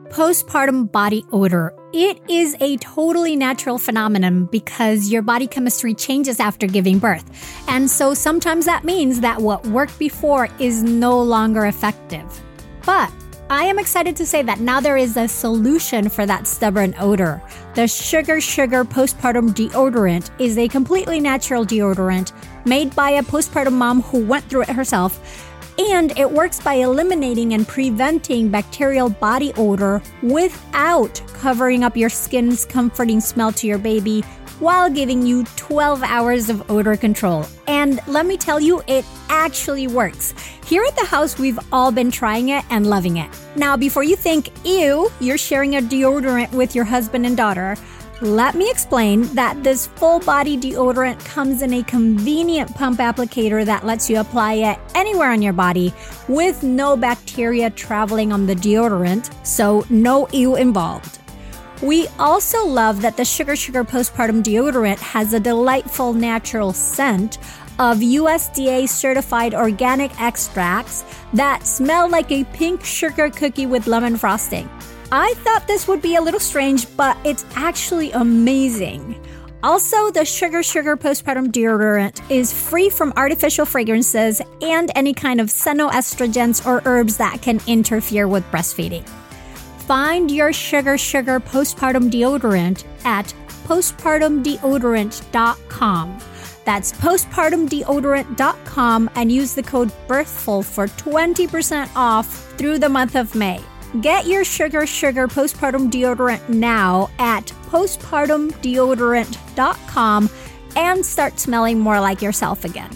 Postpartum body odor. It is a totally natural phenomenon because your body chemistry changes after giving birth. And so sometimes that means that what worked before is no longer effective. But I am excited to say that now there is a solution for that stubborn odor. The Sugar Postpartum Deodorant is a completely natural deodorant made by a postpartum mom who went through it herself. And it works by eliminating and preventing bacterial body odor without covering up your skin's comforting smell to your baby while giving you 12 hours of odor control. And let me tell you, it actually works. Here at the house, we've all been trying it and loving it. Now, before you think, ew, you're sharing a deodorant with your husband and daughter, let me explain that this full-body deodorant comes in a convenient pump applicator that lets you apply it anywhere on your body with no bacteria traveling on the deodorant, so no ew involved. We also love that the Sugar Postpartum Deodorant has a delightful natural scent of USDA-certified organic extracts that smell like a pink sugar cookie with lemon frosting. I thought this would be a little strange, but it's actually amazing. Also, the Sugar Postpartum Deodorant is free from artificial fragrances and any kind of xenoestrogens or herbs that can interfere with breastfeeding. Find your Sugar Postpartum Deodorant at postpartumdeodorant.com. That's postpartumdeodorant.com and use the code BIRTHFUL for 20% off through the month of May. Get your Sugar Postpartum Deodorant now at postpartumdeodorant.com and start smelling more like yourself again.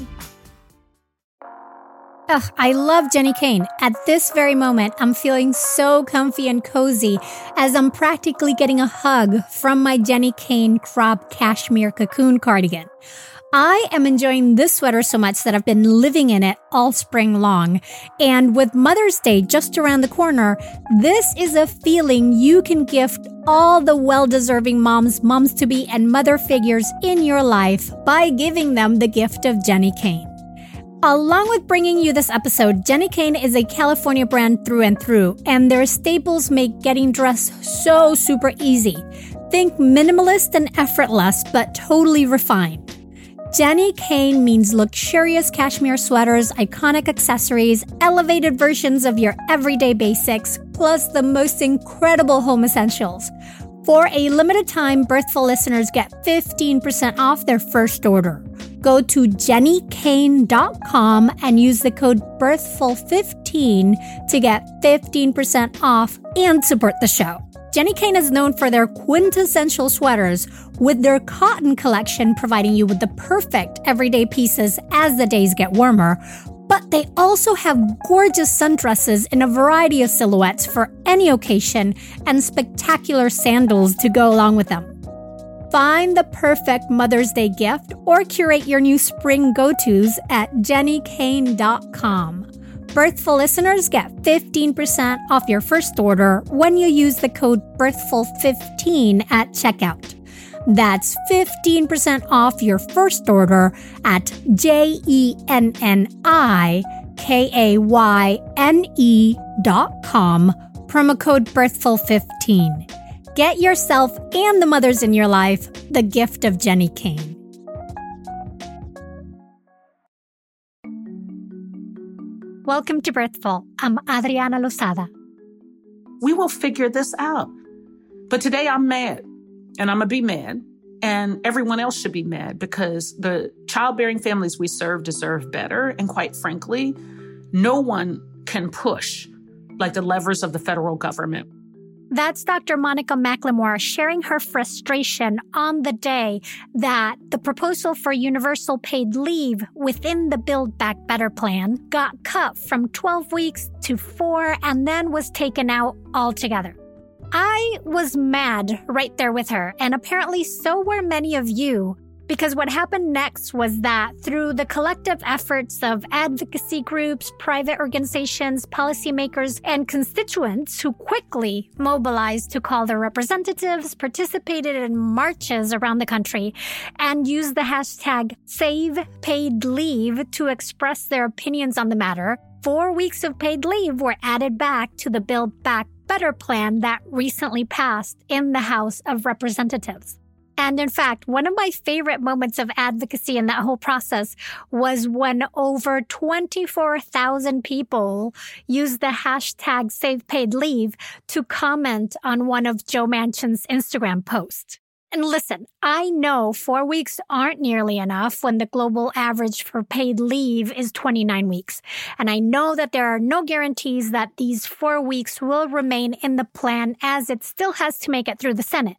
I love Jenni Kayne. At this very moment, I'm feeling so comfy and cozy as I'm practically getting a hug from my Jenni Kayne crop cashmere cocoon cardigan. I am enjoying this sweater so much that I've been living in it all spring long. And with Mother's Day just around the corner, this is a feeling you can gift all the well-deserving moms-to-be, and mother figures in your life by giving them the gift of Jenni Kayne. Along with bringing you this episode, Jenni Kayne is a California brand through and through, and their staples make getting dressed so super easy. Think minimalist and effortless, but totally refined. Jenni Kayne means luxurious cashmere sweaters, iconic accessories, elevated versions of your everyday basics, plus the most incredible home essentials. For a limited time, Birthful listeners get 15% off their first order. Go to jennikayne.com and use the code BIRTHFUL15 to get 15% off and support the show. Jenni Kayne is known for their quintessential sweaters, with their cotton collection providing you with the perfect everyday pieces as the days get warmer. But they also have gorgeous sundresses in a variety of silhouettes for any occasion and spectacular sandals to go along with them. Find the perfect Mother's Day gift or curate your new spring go-tos at jennikayne.com. Birthful listeners get 15% off your first order when you use the code BIRTHFUL15 at checkout. That's 15% off your first order at jennikayne.com, promo code BIRTHFUL15. Get yourself and the mothers in your life the gift of Jenni Kayne. Welcome to Birthful. I'm Adriana Lozada. We will figure this out. But today I'm mad, and I'm going to be mad, and everyone else should be mad because the childbearing families we serve deserve better. And quite frankly, no one can push like the levers of the federal government. That's Dr. Monica McLemore sharing her frustration on the day that the proposal for universal paid leave within the Build Back Better plan got cut from 12 weeks to 4 and then was taken out altogether. I was mad right there with her, and apparently so were many of you, because what happened next was that through the collective efforts of advocacy groups, private organizations, policymakers, and constituents who quickly mobilized to call their representatives, participated in marches around the country, and used the hashtag #SavePaidLeave to express their opinions on the matter, 4 weeks of paid leave were added back to the Build Back Better plan that recently passed in the House of Representatives. And in fact, one of my favorite moments of advocacy in that whole process was when over 24,000 people used the hashtag #SavePaidLeave to comment on one of Joe Manchin's Instagram posts. And listen, I know 4 weeks aren't nearly enough when the global average for paid leave is 29 weeks. And I know that there are no guarantees that these 4 weeks will remain in the plan as it still has to make it through the Senate.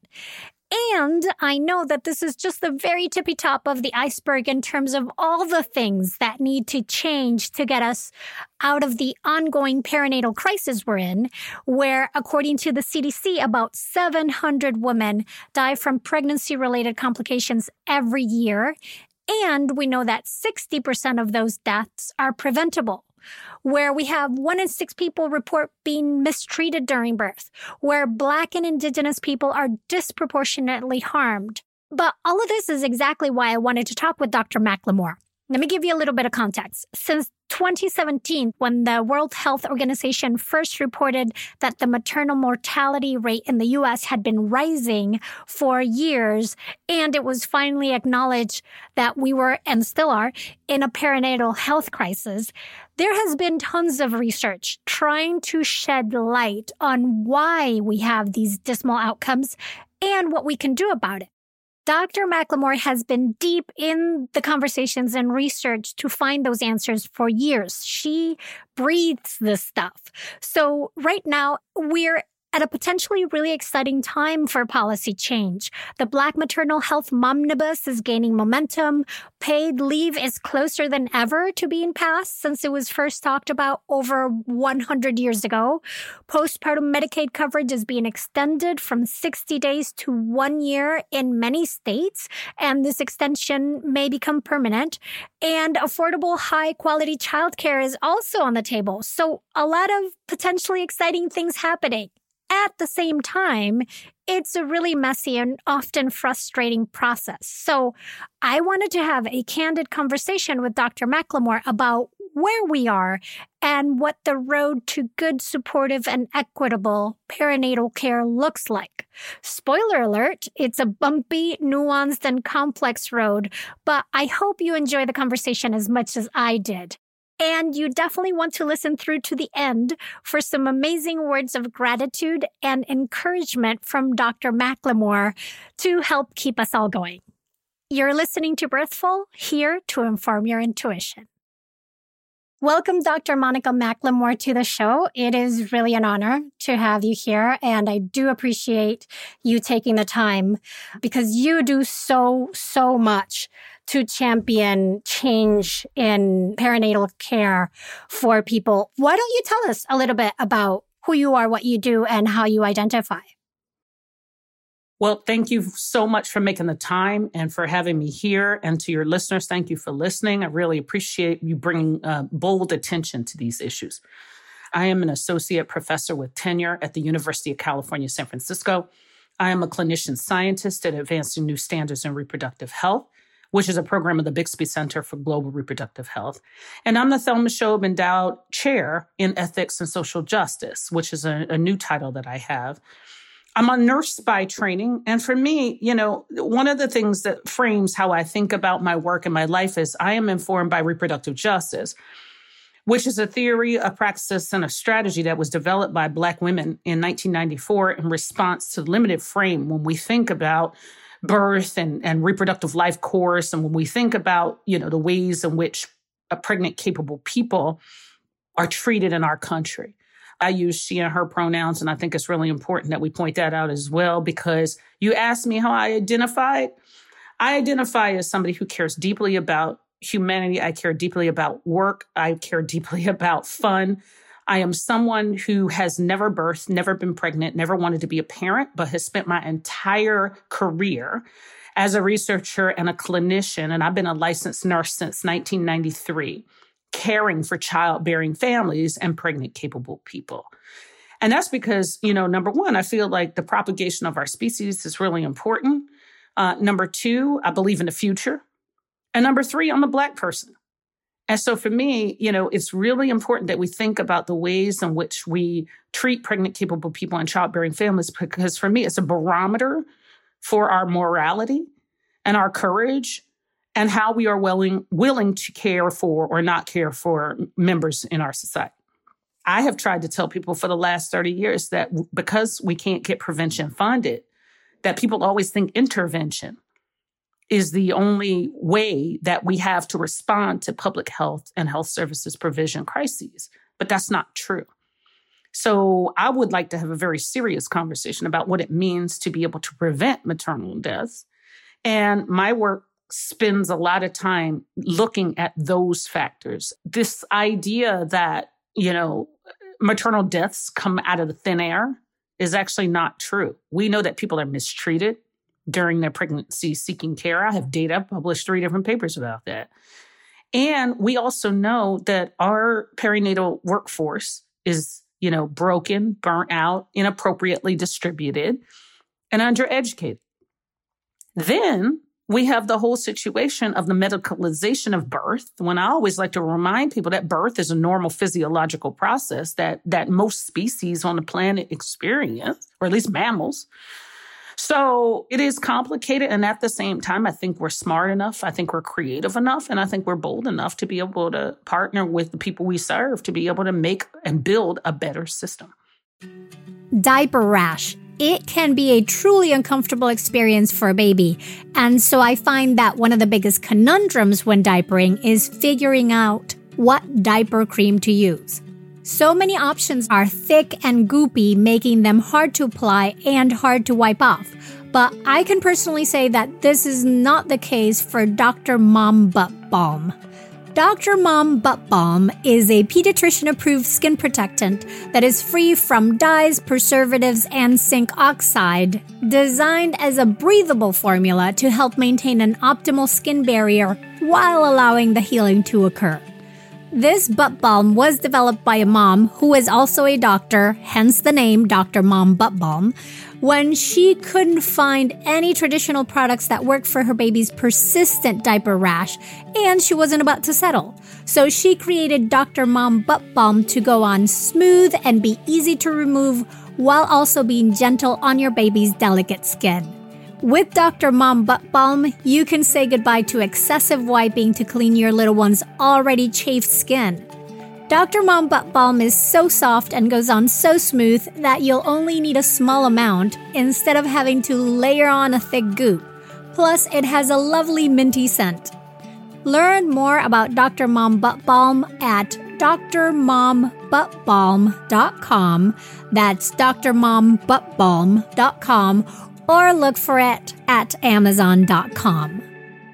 And I know that this is just the very tippy top of the iceberg in terms of all the things that need to change to get us out of the ongoing perinatal crisis we're in, where, according to the CDC, about 700 women die from pregnancy-related complications every year. And we know that 60% of those deaths are preventable, where we have 1 in 6 people report being mistreated during birth, where Black and Indigenous people are disproportionately harmed. But all of this is exactly why I wanted to talk with Dr. McLemore. Let me give you a little bit of context. Since 2017, when the World Health Organization first reported that the maternal mortality rate in the U.S. had been rising for years, and it was finally acknowledged that we were, and still are, in a perinatal health crisis, there has been tons of research trying to shed light on why we have these dismal outcomes and what we can do about it. Dr. McLemore has been deep in the conversations and research to find those answers for years. She breathes this stuff. So right now, we're at a potentially really exciting time for policy change. The Black maternal health momnibus is gaining momentum. Paid leave is closer than ever to being passed since it was first talked about over 100 years ago. Postpartum Medicaid coverage is being extended from 60 days to 1 year in many states, and this extension may become permanent. And affordable, high-quality childcare is also on the table. So a lot of potentially exciting things happening. At the same time, it's a really messy and often frustrating process. So I wanted to have a candid conversation with Dr. McLemore about where we are and what the road to good, supportive, and equitable perinatal care looks like. Spoiler alert, it's a bumpy, nuanced, and complex road, but I hope you enjoy the conversation as much as I did. And you definitely want to listen through to the end for some amazing words of gratitude and encouragement from Dr. McLemore to help keep us all going. You're listening to Birthful, here to inform your intuition. Welcome, Dr. Monica McLemore, to the show. It is really an honor to have you here, and I do appreciate you taking the time because you do so much to champion change in perinatal care for people. Why don't you tell us a little bit about who you are, what you do, and how you identify? Well, thank you so much for making the time and for having me here. And to your listeners, thank you for listening. I really appreciate you bringing bold attention to these issues. I am an associate professor with tenure at the University of California, San Francisco. I am a clinician scientist at Advancing New Standards in Reproductive Health, which is a program of the Bixby Center for Global Reproductive Health. And I'm the Thelma Shobe Endowed Chair in Ethics and Social Justice, which is a new title that I have. I'm a nurse by training. And for me, one of the things that frames how I think about my work and my life is I am informed by reproductive justice, which is a theory, a practice, and a strategy that was developed by Black women in 1994 in response to the limited frame when we think about birth and reproductive life course. And when we think about, the ways in which pregnant, capable people are treated in our country. I use she and her pronouns, and I think it's really important that we point that out as well, because you asked me how I identify. I identify as somebody who cares deeply about humanity. I care deeply about work. I care deeply about fun. I am someone who has never birthed, never been pregnant, never wanted to be a parent, but has spent my entire career as a researcher and a clinician. And I've been a licensed nurse since 1993, caring for childbearing families and pregnant, capable people. And that's because, number one, I feel like the propagation of our species is really important. Number two, I believe in the future. And number three, I'm a Black person. And so for me, it's really important that we think about the ways in which we treat pregnant, capable people and childbearing families, because for me, it's a barometer for our morality and our courage and how we are willing to care for or not care for members in our society. I have tried to tell people for the last 30 years that because we can't get prevention funded, that people always think intervention is the only way that we have to respond to public health and health services provision crises. But that's not true. So I would like to have a very serious conversation about what it means to be able to prevent maternal deaths. And my work spends a lot of time looking at those factors. This idea that, maternal deaths come out of the thin air is actually not true. We know that people are mistreated during their pregnancy seeking care. I have data. I've published 3 different papers about that. And we also know that our perinatal workforce is, broken, burnt out, inappropriately distributed, and undereducated. Then we have the whole situation of the medicalization of birth, when I always like to remind people that birth is a normal physiological process that most species on the planet experience, or at least mammals. So it is complicated. And at the same time, I think we're smart enough. I think we're creative enough. And I think we're bold enough to be able to partner with the people we serve to be able to make and build a better system. Diaper rash. It can be a truly uncomfortable experience for a baby. And so I find that one of the biggest conundrums when diapering is figuring out what diaper cream to use. So many options are thick and goopy, making them hard to apply and hard to wipe off. But I can personally say that this is not the case for Dr. Mom Butt Balm. Dr. Mom Butt Balm is a pediatrician-approved skin protectant that is free from dyes, preservatives, and zinc oxide, designed as a breathable formula to help maintain an optimal skin barrier while allowing the healing to occur. This butt balm was developed by a mom who is also a doctor, hence the name Dr. Mom Butt Balm, when she couldn't find any traditional products that worked for her baby's persistent diaper rash, and she wasn't about to settle. So she created Dr. Mom Butt Balm to go on smooth and be easy to remove while also being gentle on your baby's delicate skin. With Dr. Mom Butt Balm, you can say goodbye to excessive wiping to clean your little one's already chafed skin. Dr. Mom Butt Balm is so soft and goes on so smooth that you'll only need a small amount instead of having to layer on a thick goop. Plus, it has a lovely minty scent. Learn more about Dr. Mom Butt Balm at drmombuttbalm.com. That's drmombuttbalm.com. Or look for it at Amazon.com.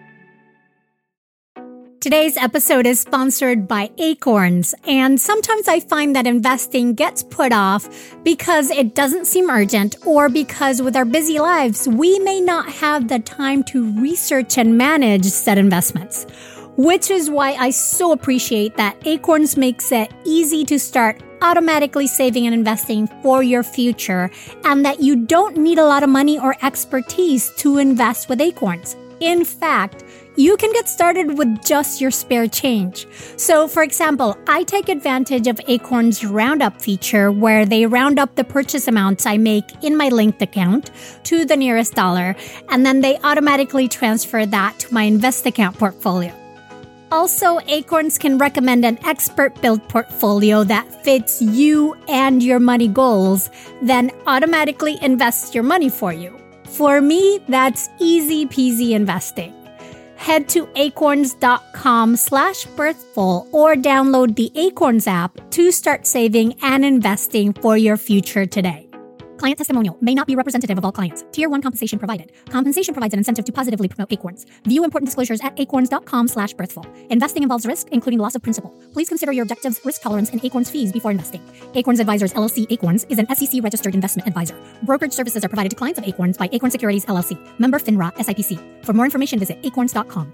Today's episode is sponsored by Acorns, and sometimes I find that investing gets put off because it doesn't seem urgent or because with our busy lives, we may not have the time to research and manage said investments. Which is why I so appreciate that Acorns makes it easy to start automatically saving and investing for your future, and that you don't need a lot of money or expertise to invest with Acorns. In fact, you can get started with just your spare change. So, for example, I take advantage of Acorns' Roundup feature where they round up the purchase amounts I make in my linked account to the nearest dollar, and then they automatically transfer that to my Invest account portfolio. Also, Acorns can recommend an expert-built portfolio that fits you and your money goals, then automatically invests your money for you. For me, that's easy peasy investing. Head to acorns.com/birthful or download the Acorns app to start saving and investing for your future today. Client testimonial may not be representative of all clients. Tier 1 compensation provided. Compensation provides an incentive to positively promote Acorns. View important disclosures at acorns.com/birthful. Investing involves risk, including loss of principal. Please consider your objectives, risk tolerance, and Acorns fees before investing. Acorns Advisors LLC Acorns is an SEC-registered investment advisor. Brokerage services are provided to clients of Acorns by Acorn Securities LLC. Member FINRA SIPC. For more information, visit acorns.com.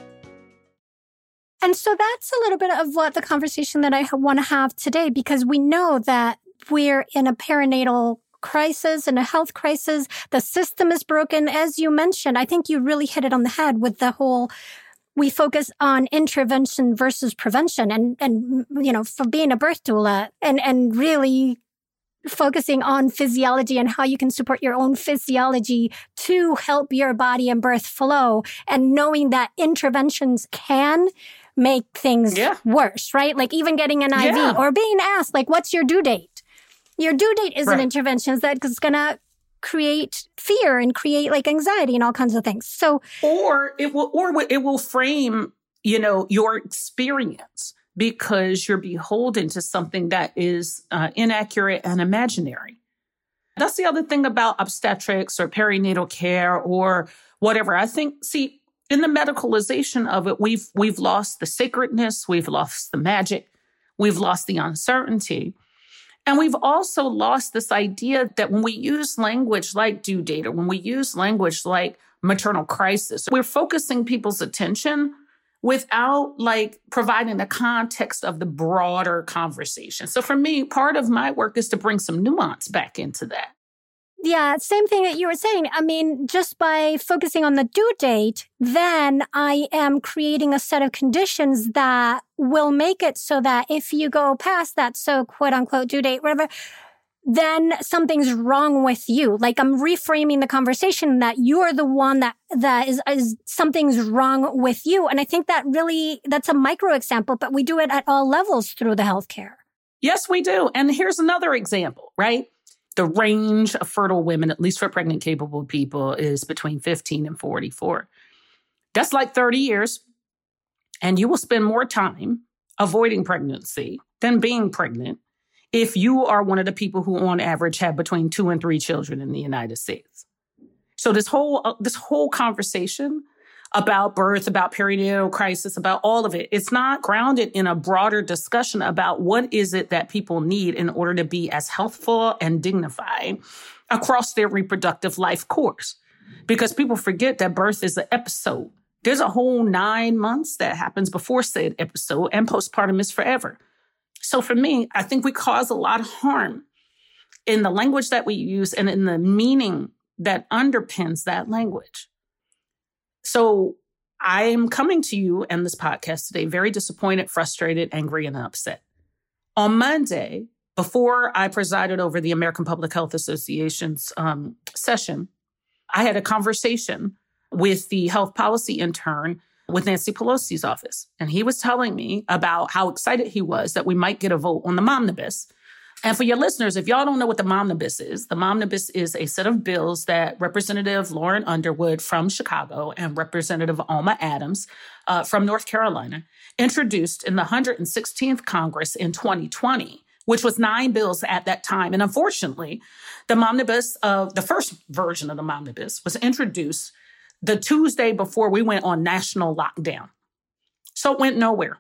And so that's a little bit of what the conversation that I want to have today, because we know that we're in a perinatal crisis and a health crisis. The system is broken. As you mentioned, I think you really hit it on the head with we focus on intervention versus prevention and for being a birth doula and really focusing on physiology and how you can support your own physiology to help your body and birth flow, and knowing that interventions can make things worse, right? Like even getting an IV or being asked, like, what's your due date? Your due date is an intervention that's going to create fear and create like anxiety and all kinds of things. So, or it will frame, your experience, because you're beholden to something that is inaccurate and imaginary. That's the other thing about obstetrics or perinatal care or whatever. I think, in the medicalization of it, we've lost the sacredness, we've lost the magic, we've lost the uncertainty. And we've also lost this idea that when we use language like due date, or when we use language like maternal crisis, we're focusing people's attention without like providing the context of the broader conversation. So for me, part of my work is to bring some nuance back into that. Yeah, same thing that you were saying. I mean, just by focusing on the due date, then I am creating a set of conditions that will make it so that if you go past that so quote unquote due date, whatever, then something's wrong with you. Like I'm reframing the conversation that you're the one that is something's wrong with you. And I think that's a micro example, but we do it at all levels through the healthcare. Yes, we do. And here's another example, right? The range of fertile women, at least for pregnant capable people, is between 15 and 44. That's like 30 years. And you will spend more time avoiding pregnancy than being pregnant if you are one of the people who on average have between 2 and 3 children in the United States. So this whole conversation about birth, about perinatal crisis, about all of it, it's not grounded in a broader discussion about what is it that people need in order to be as healthful and dignified across their reproductive life course. Because people forget that birth is an episode. There's a whole 9 months that happens before said episode, and postpartum is forever. So for me, I think we cause a lot of harm in the language that we use and in the meaning that underpins that language. So I'm coming to you and this podcast today very disappointed, frustrated, angry, and upset. On Monday, before I presided over the American Public Health Association's session, I had a conversation with the health policy intern with Nancy Pelosi's office. And he was telling me about how excited he was that we might get a vote on the Momnibus. And for your listeners, if y'all don't know what the Momnibus is a set of bills that Representative Lauren Underwood from Chicago and Representative Alma Adams from North Carolina introduced in the 116th Congress in 2020, which was 9 bills at that time. And unfortunately, the Momnibus, the first version of the Momnibus, was introduced the Tuesday before we went on national lockdown. So it went nowhere.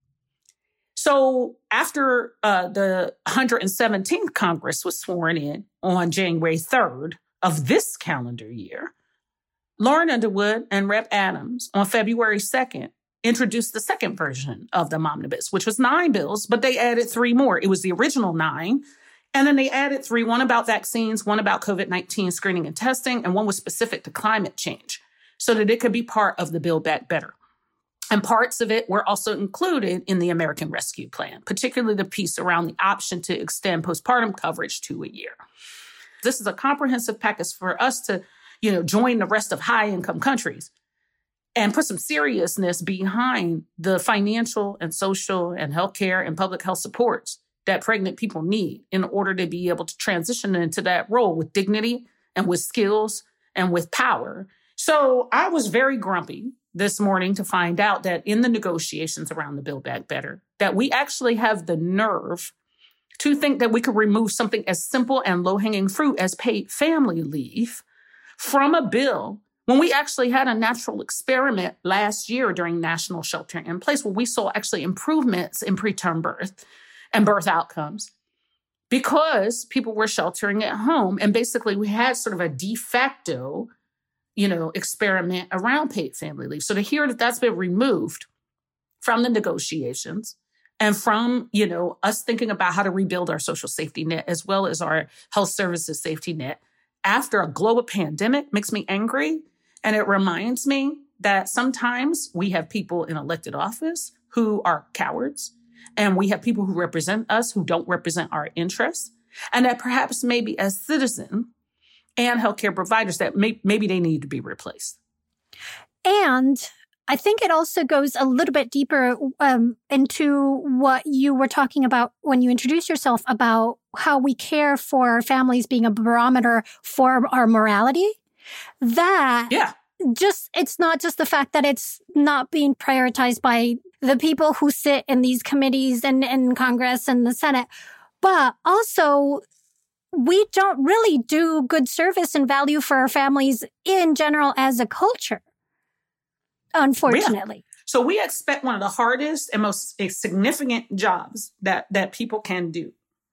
So after the 117th Congress was sworn in on January 3rd of this calendar year, Lauren Underwood and Rep. Adams on February 2nd introduced the second version of the Momnibus, which was 9 bills, but they added 3 more. It was the original 9. And then they added 3, one about vaccines, one about COVID-19 screening and testing, and one was specific to climate change so that it could be part of the Build Back Better. And parts of it were also included in the American Rescue Plan, particularly the piece around the option to extend postpartum coverage to a year. This is a comprehensive package for us to, join the rest of high-income countries and put some seriousness behind the financial and social and healthcare and public health supports that pregnant people need in order to be able to transition into that role with dignity and with skills and with power. So I was very grumpy this morning to find out that in the negotiations around the Build Back Better, that we actually have the nerve to think that we could remove something as simple and low-hanging fruit as paid family leave from a bill when we actually had a natural experiment last year during National Sheltering in Place where we saw actually improvements in preterm birth and birth outcomes because people were sheltering at home. And basically we had sort of a de facto experiment around paid family leave. So to hear that that's been removed from the negotiations and from, us thinking about how to rebuild our social safety net as well as our health services safety net after a global pandemic makes me angry. And it reminds me that sometimes we have people in elected office who are cowards, and we have people who represent us who don't represent our interests, and that perhaps maybe as citizens and healthcare providers that maybe they need to be replaced. And I think it also goes a little bit deeper into what you were talking about when you introduced yourself about how we care for our families being a barometer for our morality. It's not just the fact that it's not being prioritized by the people who sit in these committees and in Congress and the Senate, but also we don't really do good service and value for our families in general as a culture, unfortunately. Yeah. So we expect one of the hardest and most significant jobs that people can do,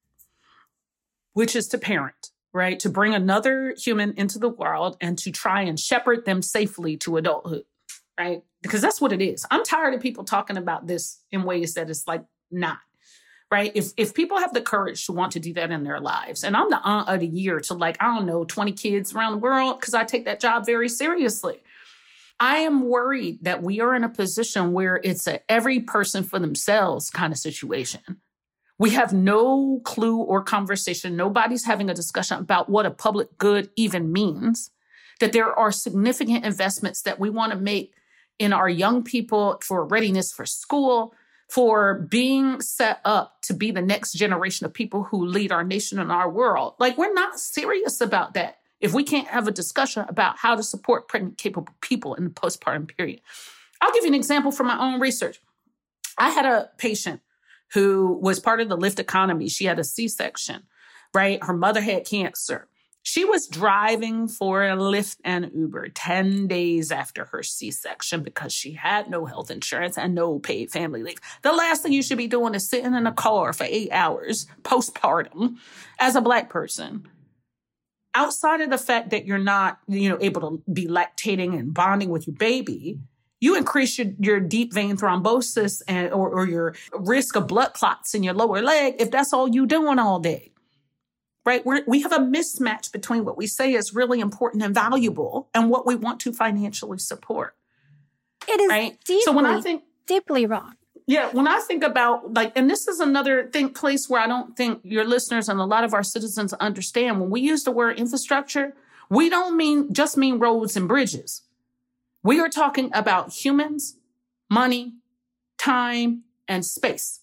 which is to parent, right? To bring another human into the world and to try and shepherd them safely to adulthood, right? Because that's what it is. I'm tired of people talking about this in ways that it's like not, right? If people have the courage to want to do that in their lives, and I'm the aunt of the year to 20 kids around the world because I take that job very seriously. I am worried that we are in a position where it's a every person for themselves kind of situation. We have no clue or conversation. Nobody's having a discussion about what a public good even means, that there are significant investments that we want to make in our young people for readiness for school, for being set up to be the next generation of people who lead our nation and our world. We're not serious about that if we can't have a discussion about how to support pregnant, capable people in the postpartum period. I'll give you an example from my own research. I had a patient who was part of the Lyft economy. She had a C-section, right? Her mother had cancer. She was driving for a Lyft and Uber 10 days after her C-section because she had no health insurance and no paid family leave. The last thing you should be doing is sitting in a car for 8 hours postpartum as a Black person. Outside of the fact that you're not, able to be lactating and bonding with your baby, you increase your deep vein thrombosis or your risk of blood clots in your lower leg if that's all you're doing all day, right? We have a mismatch between what we say is really important and valuable and what we want to financially support. It is right? So when I think deeply wrong. Yeah, when I think about and this is another place where I don't think your listeners and a lot of our citizens understand. When we use the word infrastructure, we don't just mean roads and bridges. We are talking about humans, money, time, and space.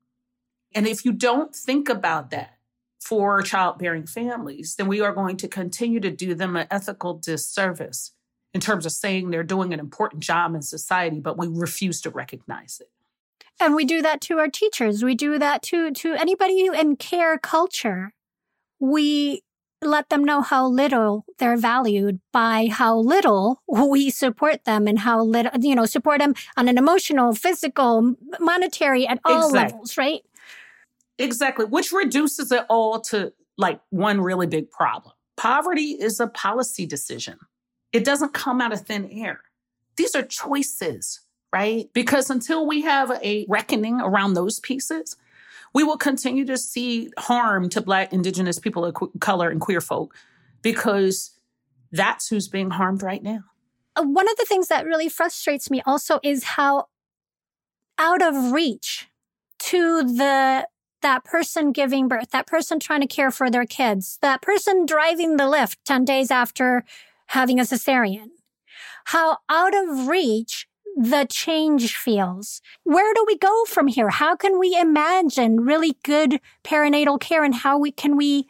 And if you don't think about that for childbearing families, then we are going to continue to do them an ethical disservice in terms of saying they're doing an important job in society, but we refuse to recognize it. And we do that to our teachers. We do that to anybody in care culture. We let them know how little they're valued by how little we support them and how little, support them on an emotional, physical, monetary, at all levels, right? Exactly. Which reduces it all to one really big problem. Poverty is a policy decision. It doesn't come out of thin air. These are choices, right? Because until we have a reckoning around those pieces, we will continue to see harm to Black, Indigenous people of color and queer folk because that's who's being harmed right now. One of the things that really frustrates me also is how out of reach to that person giving birth, that person trying to care for their kids, that person driving the Lyft 10 days after having a cesarean, how out of reach the change feels. Where do we go from here? How can we imagine really good perinatal care, and how can we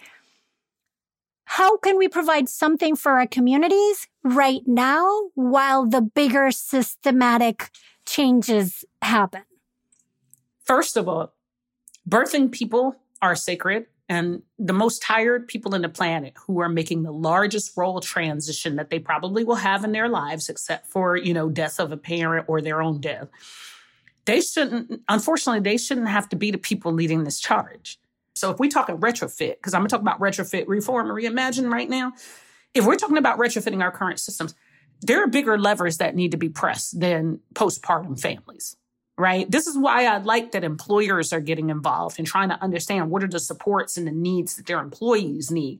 provide something for our communities right now while the bigger systematic changes happen? First of all, birthing people are sacred, and the most tired people on the planet who are making the largest role transition that they probably will have in their lives, except for, death of a parent or their own death. They shouldn't have to be the people leading this charge. So if we talk about retrofit, because I'm going to talk about retrofit, reform, and reimagine right now. If we're talking about retrofitting our current systems, there are bigger levers that need to be pressed than postpartum families. Right? This is why I like that employers are getting involved and trying to understand what are the supports and the needs that their employees need.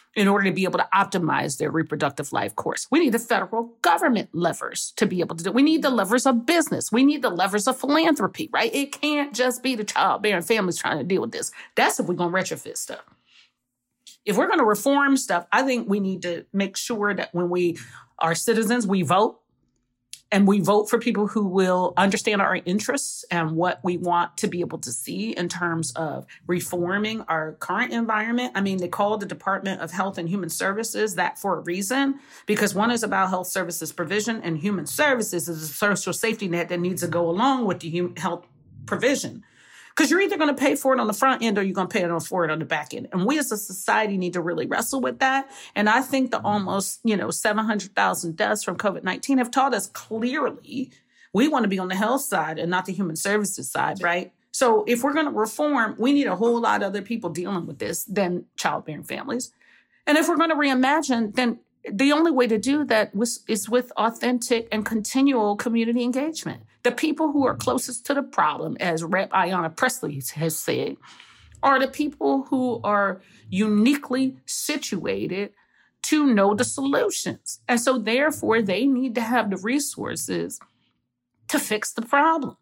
in order to be able to optimize their reproductive life course. We need the federal government levers to be able to do it. We need the levers of business. We need the levers of philanthropy, right? It can't just be the childbearing families trying to deal with this. That's if we're going to retrofit stuff. If we're going to reform stuff, I think we need to make sure that when we are citizens, we vote. And we vote for people who will understand our interests and what we want to be able to see in terms of reforming our current environment. I mean, they call the Department of Health and Human Services that for a reason, because one is about health services provision and human services is a social safety net that needs to go along with the health provision. Because you're either going to pay for it on the front end or you're going to pay for it on the back end. And we as a society need to really wrestle with that. And I think the almost, 700,000 deaths from COVID-19 have taught us clearly we want to be on the health side and not the human services side, right? So if we're going to reform, we need a whole lot of other people dealing with this than childbearing families. And if we're going to reimagine, then the only way to do that is with authentic and continual community engagement. The people who are closest to the problem, as Rep. Ayanna Pressley has said, are the people who are uniquely situated to know the solutions. And so therefore, they need to have the resources to fix the problem.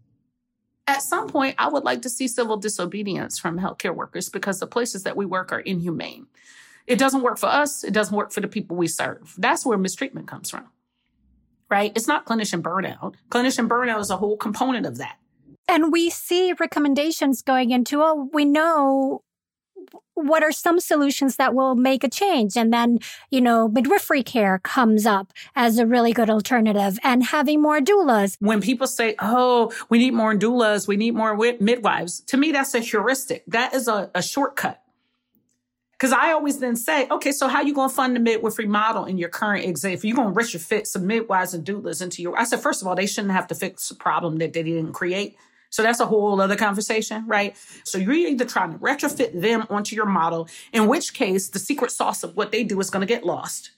At some point, I would like to see civil disobedience from healthcare workers because the places that we work are inhumane. It doesn't work for us. It doesn't work for the people we serve. That's where mistreatment comes from. Right? It's not clinician burnout. Clinician burnout is a whole component of that. And we see recommendations going into, we know what are some solutions that will make a change. And then, midwifery care comes up as a really good alternative and having more doulas. When people say, we need more doulas, we need more midwives, to me, that's a heuristic. That is a shortcut. Because I always then say, okay, so how you going to fund the midwifery model in your current exam? If you're going to retrofit some midwives and doulas into I said, first of all, they shouldn't have to fix a problem that they didn't create. So that's a whole other conversation, right? So you're either trying to retrofit them onto your model, in which case the secret sauce of what they do is going to get lost.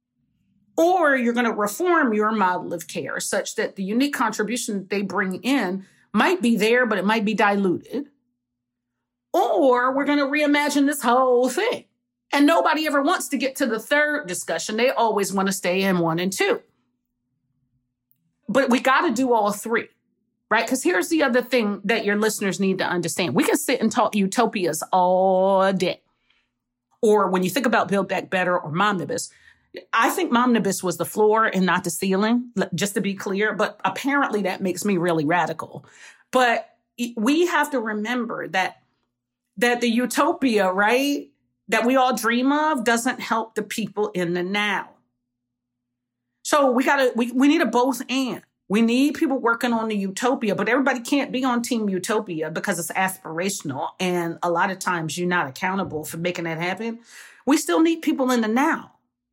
Or you're going to reform your model of care such that the unique contribution that they bring in might be there, but it might be diluted. Or we're going to reimagine this whole thing. And nobody ever wants to get to the third discussion. They always want to stay in 1 and 2. But we got to do all three, right? Because here's the other thing that your listeners need to understand. We can sit and talk utopias all day. Or when you think about Build Back Better or Momnibus, I think Momnibus was the floor and not the ceiling, just to be clear. But apparently that makes me really radical. But we have to remember that the utopia, right, that we all dream of doesn't help the people in the now. So we need a both and. We need people working on the utopia, but everybody can't be on Team Utopia because it's aspirational. And a lot of times you're not accountable for making that happen. We still need people in the now.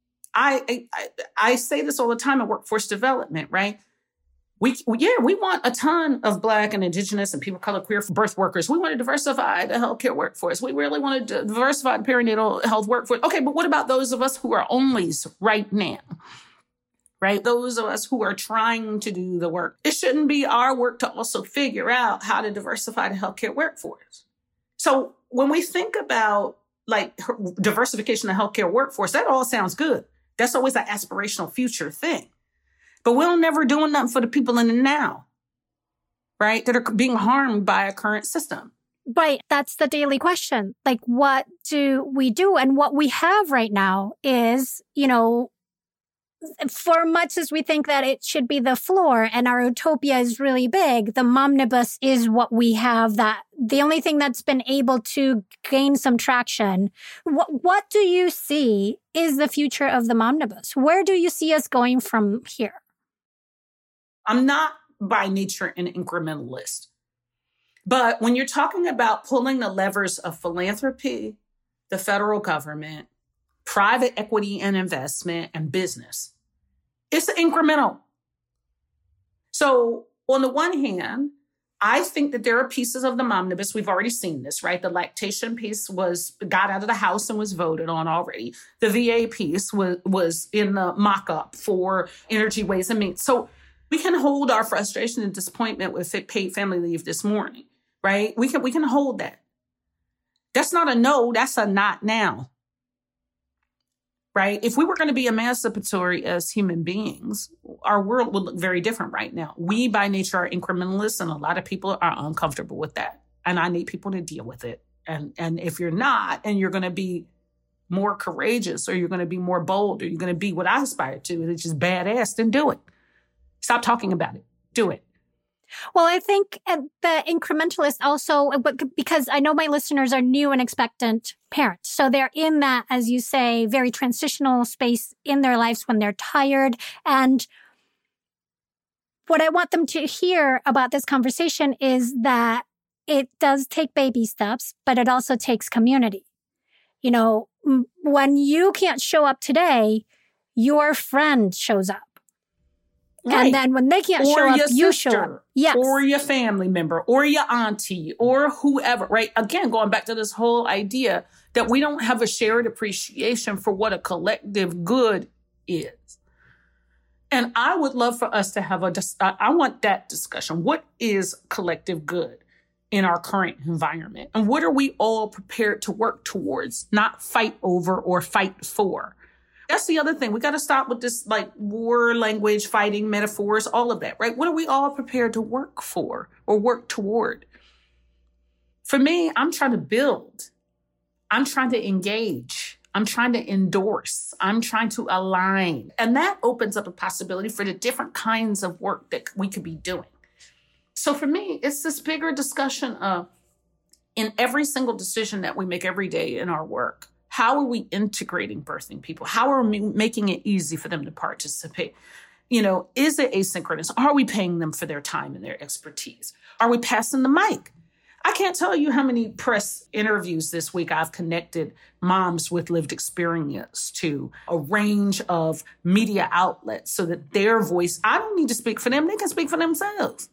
I say this all the time in workforce development, right? We want a ton of Black and Indigenous and people of color, queer birth workers. We want to diversify the healthcare workforce. We really want to diversify the perinatal health workforce. Okay, but what about those of us who are onlys right now? Right? Those of us who are trying to do the work. It shouldn't be our work to also figure out how to diversify the healthcare workforce. So when we think about diversification of the healthcare workforce, that all sounds good. That's always an aspirational future thing. But we're never doing nothing for the people in the now, right? That are being harmed by a current system. Right. That's the daily question. What do we do? And what we have right now is, for much as we think that it should be the floor and our utopia is really big, the Momnibus is what we have, that the only thing that's been able to gain some traction. What do you see is the future of the Momnibus? Where do you see us going from here? I'm not by nature an incrementalist. But when you're talking about pulling the levers of philanthropy, the federal government, private equity and investment, and business, it's incremental. So on the one hand, I think that there are pieces of the Momnibus. We've already seen this, right? The lactation piece got out of the House and was voted on already. The VA piece was in the mock-up for Energy, Ways and Means. So we can hold our frustration and disappointment with paid family leave this morning, right? We can hold that. That's not a no, that's a not now. right? If we were going to be emancipatory as human beings, our world would look very different right now. We, by nature, are incrementalists, and a lot of people are uncomfortable with that. And I need people to deal with it. And if you're not, and you're going to be more courageous, or you're going to be more bold, or you're going to be what I aspire to, which is badass, then do it. Stop talking about it. Do it. Well, I think the incrementalist also, because I know my listeners are new and expectant parents. So they're in that, as you say, very transitional space in their lives when they're tired. And what I want them to hear about this conversation is that it does take baby steps, but it also takes community. You know, when you can't show up today, your friend shows up. Right. And then when they can't show up, you show up. Yes. Or your family member, or your auntie, or whoever, right? Again, going back to this whole idea that we don't have a shared appreciation for what a collective good is. And I would love for us to have I want that discussion. What is collective good in our current environment? And what are we all prepared to work towards, not fight over or fight for? That's the other thing. We got to stop with this like war language, fighting metaphors, all of that, right? What are we all prepared to work for or work toward? For me, I'm trying to build. I'm trying to engage. I'm trying to endorse. I'm trying to align. And that opens up a possibility for the different kinds of work that we could be doing. So for me, it's this bigger discussion of in every single decision that we make every day in our work, how are we integrating birthing people? How are we making it easy for them to participate? You know, is it asynchronous? Are we paying them for their time and their expertise? Are we passing the mic? I can't tell you how many press interviews this week I've connected moms with lived experience to a range of media outlets so that their voice, I don't need to speak for them. They can speak for themselves.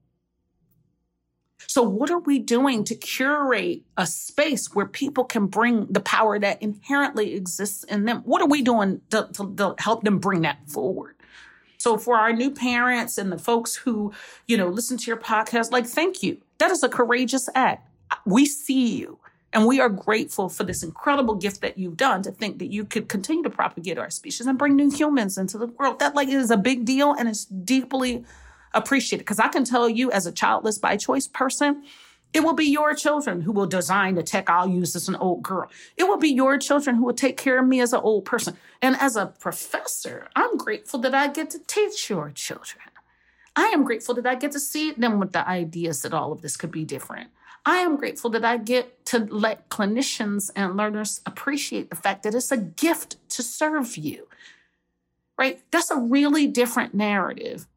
So what are we doing to curate a space where people can bring the power that inherently exists in them? What are we doing to help them bring that forward? So for our new parents and the folks who, you know, listen to your podcast, like, thank you. That is a courageous act. We see you, and we are grateful for this incredible gift that you've done to think that you could continue to propagate our species and bring new humans into the world. That like is a big deal, and it's deeply appreciated. Because I can tell you, as a childless by choice person, it will be your children who will design the tech I'll use as an old girl. It will be your children who will take care of me as an old person. And as a professor, I'm grateful that I get to teach your children. I am grateful that I get to see them with the ideas that all of this could be different. I am grateful that I get to let clinicians and learners appreciate the fact that it's a gift to serve you, right? That's a really different narrative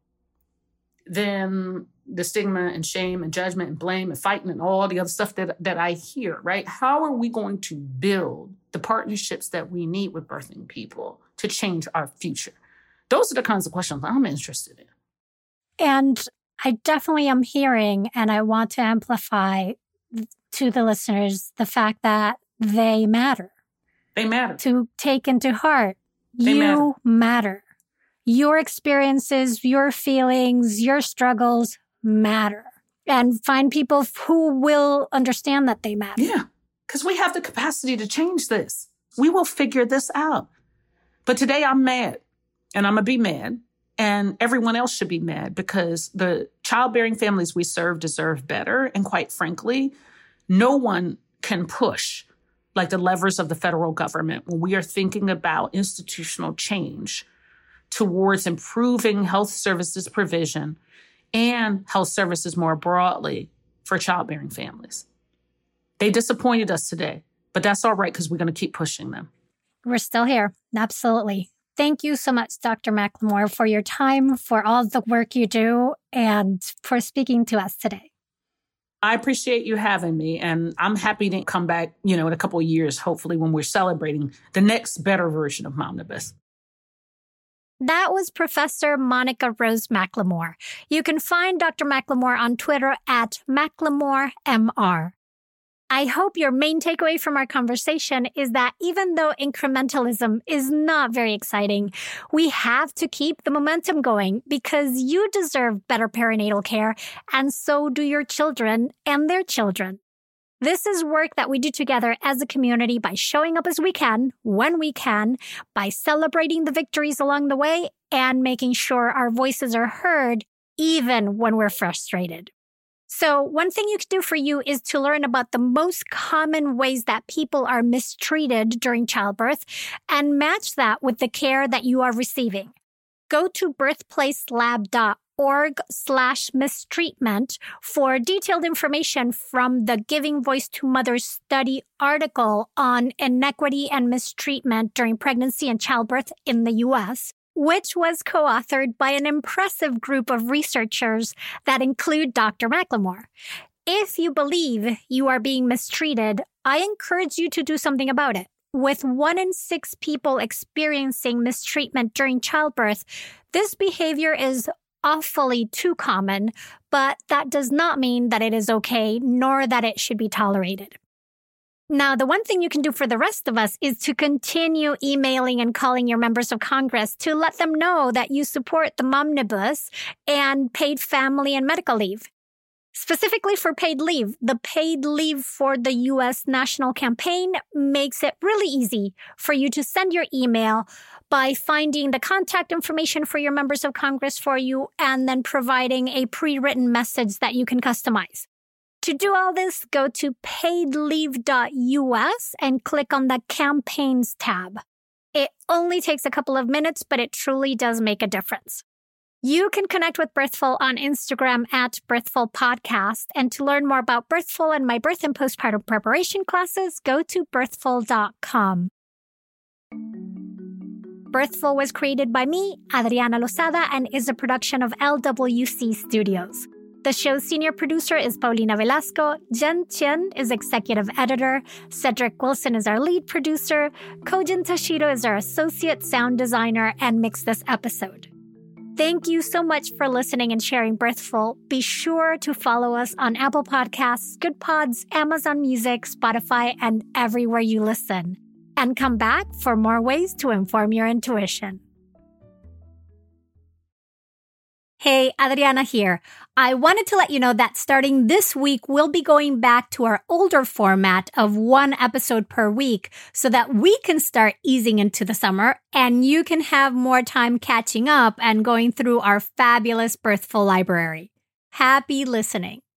than the stigma and shame and judgment and blame and fighting and all the other stuff that I hear, right? How are we going to build the partnerships that we need with birthing people to change our future? Those are the kinds of questions I'm interested in. And I definitely am hearing, and I want to amplify to the listeners the fact that they matter. They matter. To take into heart, you matter. Your experiences, your feelings, your struggles matter. And find people who will understand that they matter. Yeah, because we have the capacity to change this. We will figure this out. But today I'm mad, and I'm going to be mad. And everyone else should be mad because the childbearing families we serve deserve better. And quite frankly, no one can push like the levers of the federal government when we are thinking about institutional change towards improving health services provision and health services more broadly for childbearing families. They disappointed us today, but that's all right because we're going to keep pushing them. We're still here. Absolutely. Thank you so much, Dr. McLemore, for your time, for all the work you do, and for speaking to us today. I appreciate you having me, and I'm happy to come back, in a couple of years, hopefully, when we're celebrating the next better version of Momnibus. That was Professor Monica Rose McLemore. You can find Dr. McLemore on Twitter at McLemoreMR. I hope your main takeaway from our conversation is that even though incrementalism is not very exciting, we have to keep the momentum going because you deserve better perinatal care, and so do your children and their children. This is work that we do together as a community by showing up as we can, when we can, by celebrating the victories along the way, and making sure our voices are heard even when we're frustrated. So one thing you can do for you is to learn about the most common ways that people are mistreated during childbirth and match that with the care that you are receiving. Go to birthplacelab.org/mistreatment for detailed information from the Giving Voice to Mothers study article on inequity and mistreatment during pregnancy and childbirth in the U.S., which was co-authored by an impressive group of researchers that include Dr. McLemore. If you believe you are being mistreated, I encourage you to do something about it. With 1 in 6 people experiencing mistreatment during childbirth, this behavior is awfully too common, but that does not mean that it is okay, nor that it should be tolerated. Now, the one thing you can do for the rest of us is to continue emailing and calling your members of Congress to let them know that you support the Momnibus and paid family and medical leave. Specifically for paid leave, the Paid Leave for the U.S. National Campaign makes it really easy for you to send your email by finding the contact information for your members of Congress for you and then providing a pre-written message that you can customize. To do all this, go to paidleave.us and click on the Campaigns tab. It only takes a couple of minutes, but it truly does make a difference. You can connect with Birthful on Instagram at Birthful Podcast. And to learn more about Birthful and my birth and postpartum preparation classes, go to birthful.com. Birthful was created by me, Adriana Lozada, and is a production of LWC Studios. The show's senior producer is Paulina Velasco, Jen Chen is executive editor, Cedric Wilson is our lead producer, Kojin Tashiro is our associate sound designer, and mixed this episode. Thank you so much for listening and sharing Birthful. Be sure to follow us on Apple Podcasts, Good Pods, Amazon Music, Spotify, and everywhere you listen. And come back for more ways to inform your intuition. Hey, Adriana here. I wanted to let you know that starting this week, we'll be going back to our older format of 1 episode per week so that we can start easing into the summer and you can have more time catching up and going through our fabulous Birthful library. Happy listening.